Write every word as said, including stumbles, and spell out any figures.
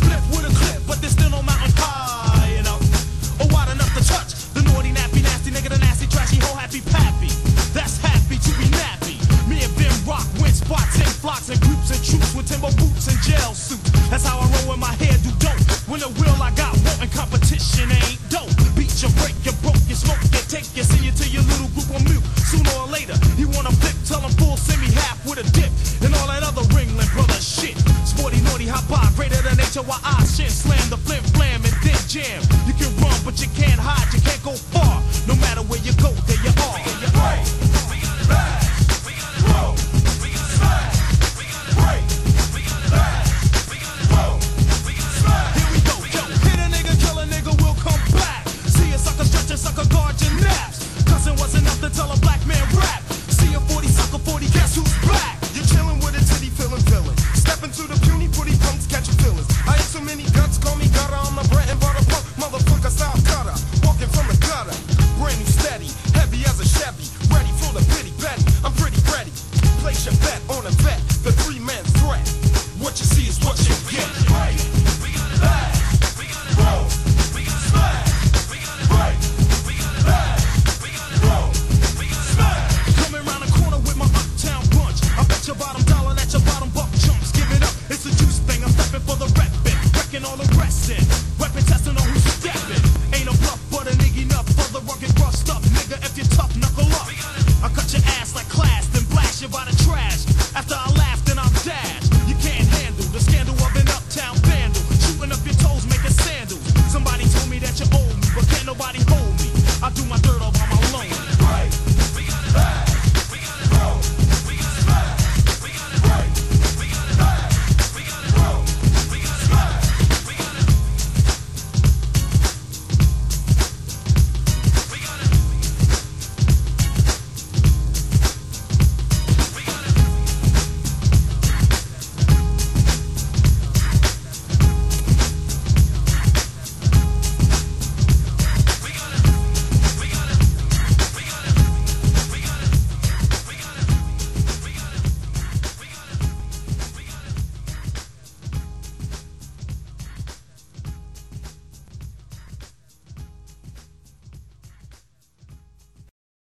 flip with a clip, but there's still no mountain high enough or wide enough to touch the naughty, nappy, nasty nigga, the nasty, trashy, whole happy pappy. That's happy to be nappy. Me and Vim rock, win spots in flocks and groups and troops with timber boots and jail suits. That's how I roll when my hair do dope. When the wheel I got wantin' competition ain't dope. Beat you, break you, broke you, smoke you, take you, send you to your little group on mute. Sooner or later, he wanna flip, tell him full, send me half with a dip. And all that other Ringling brother shit. Sporty, naughty, hot pie, greater than nature, while I shit. Slam the flim, flam, and then jam. You can run, but you can't hide, you can't go far. No matter where you go,